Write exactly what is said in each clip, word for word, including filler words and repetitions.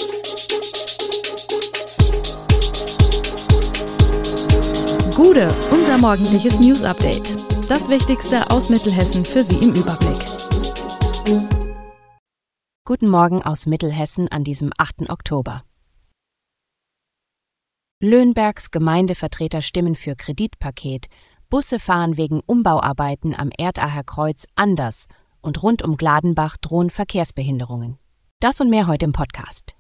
Gude, unser morgendliches News-Update. Das Wichtigste aus Mittelhessen für Sie im Überblick. Guten Morgen aus Mittelhessen an diesem achten Oktober. Löhnbergs Gemeindevertreter stimmen für Kreditpaket, Busse fahren wegen Umbauarbeiten am Erdacher Kreuz anders und rund um Gladenbach drohen Verkehrsbehinderungen. Das und mehr heute im Podcast.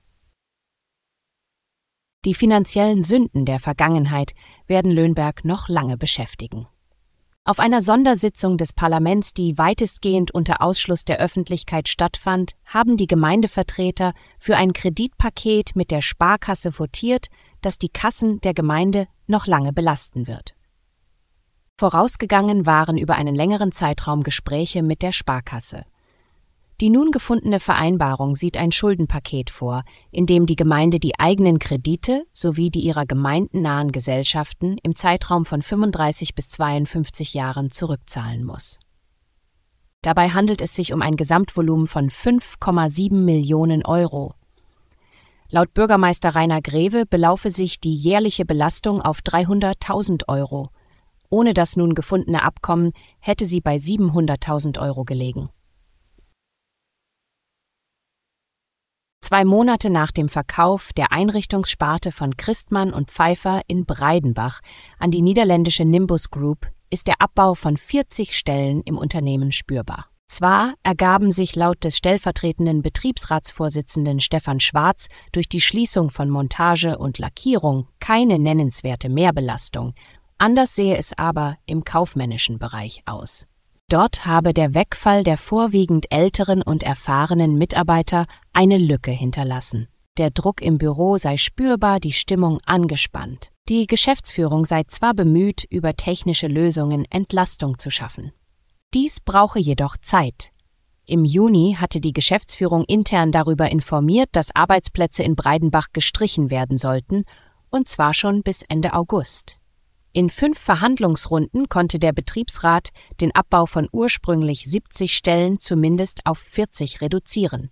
Die finanziellen Sünden der Vergangenheit werden Löhnberg noch lange beschäftigen. Auf einer Sondersitzung des Parlaments, die weitestgehend unter Ausschluss der Öffentlichkeit stattfand, haben die Gemeindevertreter für ein Kreditpaket mit der Sparkasse votiert, das die Kassen der Gemeinde noch lange belasten wird. Vorausgegangen waren über einen längeren Zeitraum Gespräche mit der Sparkasse. Die nun gefundene Vereinbarung sieht ein Schuldenpaket vor, in dem die Gemeinde die eigenen Kredite sowie die ihrer gemeindenahen Gesellschaften im Zeitraum von fünfunddreißig bis zweiundfünfzig Jahren zurückzahlen muss. Dabei handelt es sich um ein Gesamtvolumen von fünf Komma sieben Millionen Euro. Laut Bürgermeister Rainer Greve belaufe sich die jährliche Belastung auf dreihunderttausend Euro. Ohne das nun gefundene Abkommen hätte sie bei siebenhunderttausend Euro gelegen. Zwei Monate nach dem Verkauf der Einrichtungssparte von Christmann und Pfeiffer in Breidenbach an die niederländische Nimbus Group ist der Abbau von vierzig Stellen im Unternehmen spürbar. Zwar ergaben sich laut des stellvertretenden Betriebsratsvorsitzenden Stefan Schwarz durch die Schließung von Montage und Lackierung keine nennenswerte Mehrbelastung, anders sehe es aber im kaufmännischen Bereich aus. Dort habe der Wegfall der vorwiegend älteren und erfahrenen Mitarbeiter eine Lücke hinterlassen. Der Druck im Büro sei spürbar, die Stimmung angespannt. Die Geschäftsführung sei zwar bemüht, über technische Lösungen Entlastung zu schaffen. Dies brauche jedoch Zeit. Im Juni hatte die Geschäftsführung intern darüber informiert, dass Arbeitsplätze in Breidenbach gestrichen werden sollten, und zwar schon bis Ende August. In fünf Verhandlungsrunden konnte der Betriebsrat den Abbau von ursprünglich siebzig Stellen zumindest auf vierzig reduzieren.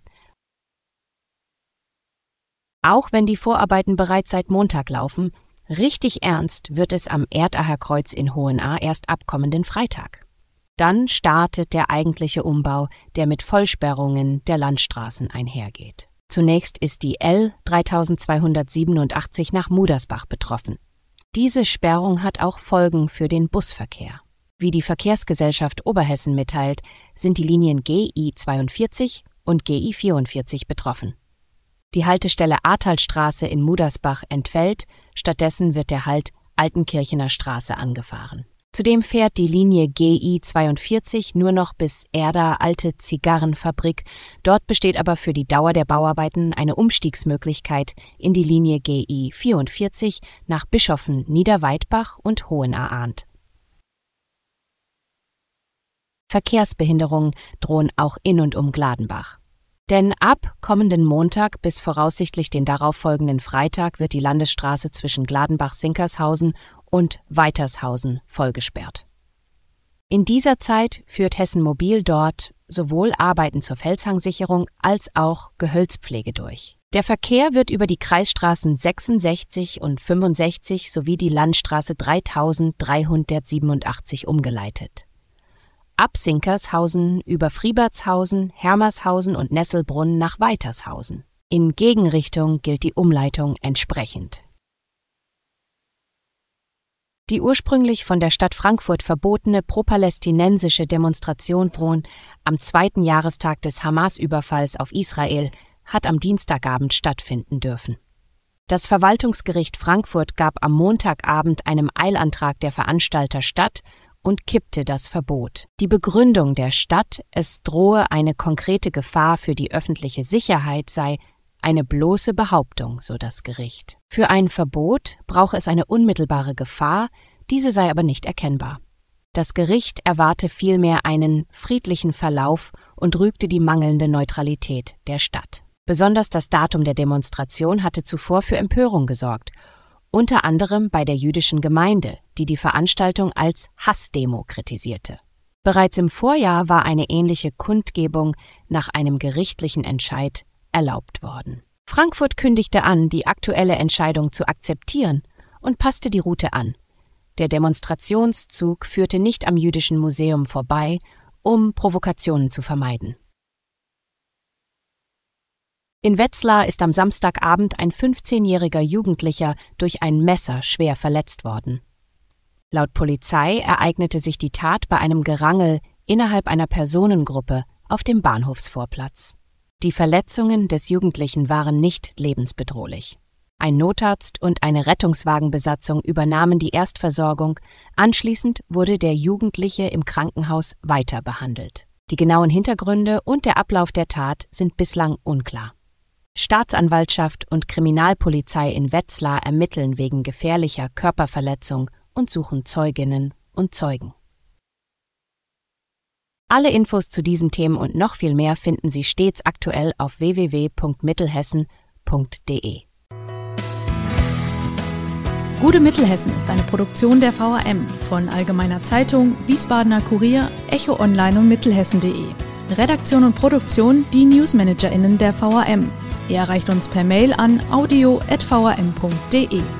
Auch wenn die Vorarbeiten bereits seit Montag laufen, richtig ernst wird es am Erdacher Kreuz in Hohenahr erst ab kommenden Freitag. Dann startet der eigentliche Umbau, der mit Vollsperrungen der Landstraßen einhergeht. Zunächst ist die L dreitausendzweihundertsiebenundachtzig nach Mudersbach betroffen. Diese Sperrung hat auch Folgen für den Busverkehr. Wie die Verkehrsgesellschaft Oberhessen mitteilt, sind die Linien G I zweiundvierzig und G I vierundvierzig betroffen. Die Haltestelle Ahrtalstraße in Mudersbach entfällt, stattdessen wird der Halt Altenkirchener Straße angefahren. Zudem fährt die Linie G I zweiundvierzig nur noch bis Erda Alte Zigarrenfabrik. Dort besteht aber für die Dauer der Bauarbeiten eine Umstiegsmöglichkeit in die Linie G I vierundvierzig nach Bischoffen, Niederweidbach und Hohenahr-Arndt. Verkehrsbehinderungen drohen auch in und um Gladenbach. Denn ab kommenden Montag bis voraussichtlich den darauffolgenden Freitag wird die Landesstraße zwischen Gladenbach-Sinkershausen und Weitershausen vollgesperrt. In dieser Zeit führt Hessen Mobil dort sowohl Arbeiten zur Felshangsicherung als auch Gehölzpflege durch. Der Verkehr wird über die Kreisstraßen sechsundsechzig und fünfundsechzig sowie die Landstraße dreitausenddreihundertsiebenundachtzig umgeleitet. Ab Sinkershausen über Friebertshausen, Hermershausen und Nesselbrunn nach Weitershausen. In Gegenrichtung gilt die Umleitung entsprechend. Die ursprünglich von der Stadt Frankfurt verbotene pro-palästinensische Demonstration frohen am zweiten Jahrestag des Hamas-Überfalls auf Israel hat am Dienstagabend stattfinden dürfen. Das Verwaltungsgericht Frankfurt gab am Montagabend einem Eilantrag der Veranstalter statt und kippte das Verbot. Die Begründung der Stadt, es drohe eine konkrete Gefahr für die öffentliche Sicherheit, sei eine bloße Behauptung, so das Gericht. Für ein Verbot brauche es eine unmittelbare Gefahr, diese sei aber nicht erkennbar. Das Gericht erwarte vielmehr einen friedlichen Verlauf und rügte die mangelnde Neutralität der Stadt. Besonders das Datum der Demonstration hatte zuvor für Empörung gesorgt, unter anderem bei der jüdischen Gemeinde, die die Veranstaltung als Hassdemo kritisierte. Bereits im Vorjahr war eine ähnliche Kundgebung nach einem gerichtlichen Entscheid erlaubt worden. Frankfurt kündigte an, die aktuelle Entscheidung zu akzeptieren und passte die Route an. Der Demonstrationszug führte nicht am Jüdischen Museum vorbei, um Provokationen zu vermeiden. In Wetzlar ist am Samstagabend ein fünfzehnjähriger Jugendlicher durch ein Messer schwer verletzt worden. Laut Polizei ereignete sich die Tat bei einem Gerangel innerhalb einer Personengruppe auf dem Bahnhofsvorplatz. Die Verletzungen des Jugendlichen waren nicht lebensbedrohlich. Ein Notarzt und eine Rettungswagenbesatzung übernahmen die Erstversorgung, anschließend wurde der Jugendliche im Krankenhaus weiter behandelt. Die genauen Hintergründe und der Ablauf der Tat sind bislang unklar. Staatsanwaltschaft und Kriminalpolizei in Wetzlar ermitteln wegen gefährlicher Körperverletzung und suchen Zeuginnen und Zeugen. Alle Infos zu diesen Themen und noch viel mehr finden Sie stets aktuell auf w w w punkt mittelhessen punkt d e. Gute Mittelhessen ist eine Produktion der V A M von Allgemeiner Zeitung, Wiesbadener Kurier, Echo Online und Mittelhessen punkt de. Redaktion und Produktion die NewsmanagerInnen der V A M. Ihr erreicht uns per Mail an audio at v a m punkt d e.